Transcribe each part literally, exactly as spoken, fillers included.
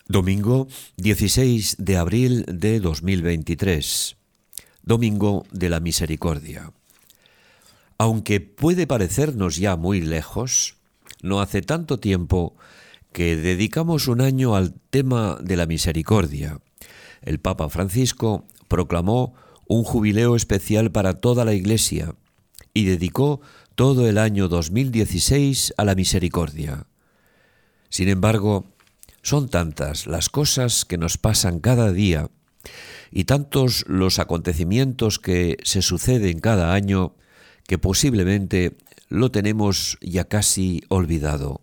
Domingo dieciséis de abril de dos mil veintitrés, Domingo de la Misericordia. Aunque puede parecernos ya muy lejos, no hace tanto tiempo que dedicamos un año al tema de la misericordia. El Papa Francisco proclamó un jubileo especial para toda la Iglesia y dedicó todo el año dos mil dieciséis a la misericordia. Sin embargo, son tantas las cosas que nos pasan cada día y tantos los acontecimientos que se suceden cada año que posiblemente lo tenemos ya casi olvidado.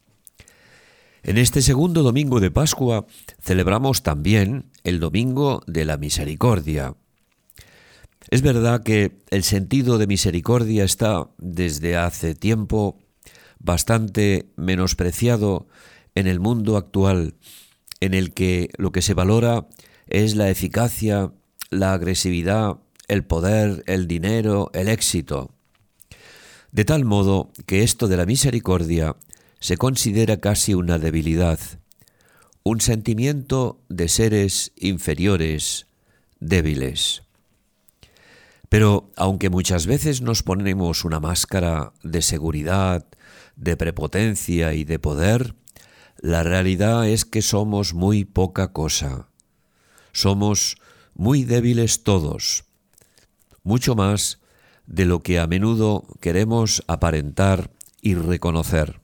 En este segundo domingo de Pascua celebramos también el Domingo de la Misericordia. Es verdad que el sentido de misericordia está desde hace tiempo bastante menospreciado en el mundo actual, en el que lo que se valora es la eficacia, la agresividad, el poder, el dinero, el éxito. De tal modo que esto de la misericordia se considera casi una debilidad, un sentimiento de seres inferiores, débiles. Pero aunque muchas veces nos ponemos una máscara de seguridad, de prepotencia y de poder, la realidad es que somos muy poca cosa. Somos muy débiles todos, mucho más de lo que a menudo queremos aparentar y reconocer.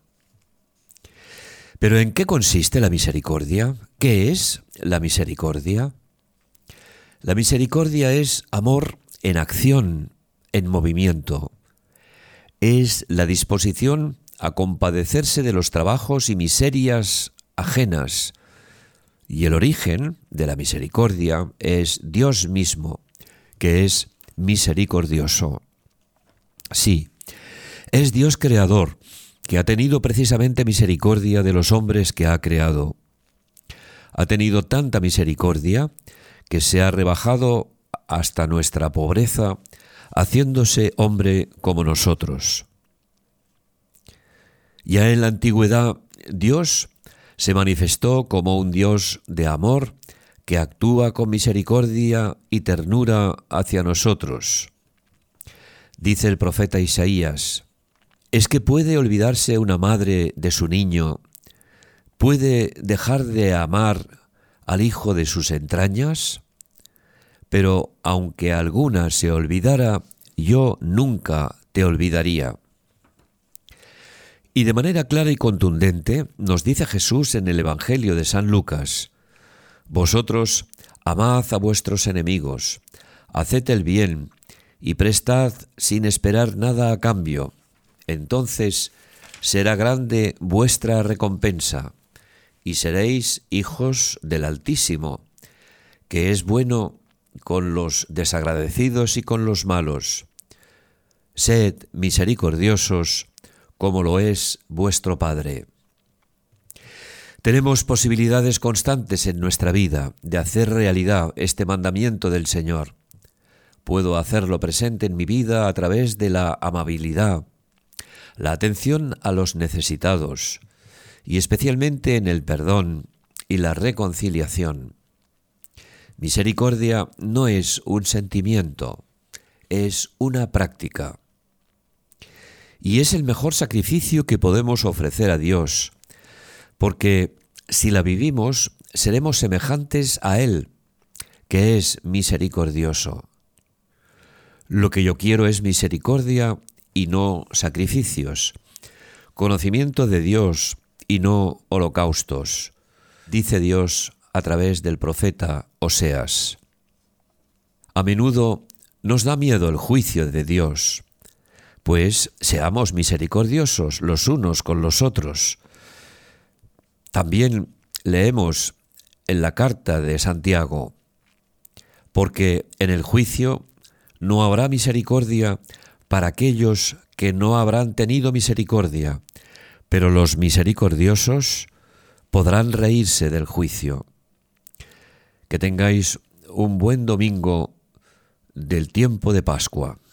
¿Pero en qué consiste la misericordia? ¿Qué es la misericordia? La misericordia es amor en acción, en movimiento. Es la disposición a compadecerse de los trabajos y miserias ajenas. Y el origen de la misericordia es Dios mismo, que es misericordioso. Sí, es Dios creador, que ha tenido precisamente misericordia de los hombres que ha creado. Ha tenido tanta misericordia que se ha rebajado hasta nuestra pobreza, haciéndose hombre como nosotros. Ya en la antigüedad, Dios se manifestó como un Dios de amor que actúa con misericordia y ternura hacia nosotros. Dice el profeta Isaías: ¿es que puede olvidarse una madre de su niño? ¿Puede dejar de amar al hijo de sus entrañas? Pero aunque alguna se olvidara, yo nunca te olvidaría. Y de manera clara y contundente nos dice Jesús en el Evangelio de San Lucas: vosotros amad a vuestros enemigos, haced el bien y prestad sin esperar nada a cambio. Entonces será grande vuestra recompensa y seréis hijos del Altísimo, que es bueno con los desagradecidos y con los malos. Sed misericordiosos, como lo es vuestro Padre. Tenemos posibilidades constantes en nuestra vida de hacer realidad este mandamiento del Señor. Puedo hacerlo presente en mi vida a través de la amabilidad, la atención a los necesitados y especialmente en el perdón y la reconciliación. Misericordia no es un sentimiento, es una práctica. Y es el mejor sacrificio que podemos ofrecer a Dios, porque si la vivimos, seremos semejantes a Él, que es misericordioso. Lo que yo quiero es misericordia y no sacrificios, conocimiento de Dios y no holocaustos, dice Dios a través del profeta Oseas. A menudo nos da miedo el juicio de Dios, pues seamos misericordiosos los unos con los otros. También leemos en la carta de Santiago: porque en el juicio no habrá misericordia para aquellos que no habrán tenido misericordia, pero los misericordiosos podrán reírse del juicio. Que tengáis un buen domingo del tiempo de Pascua.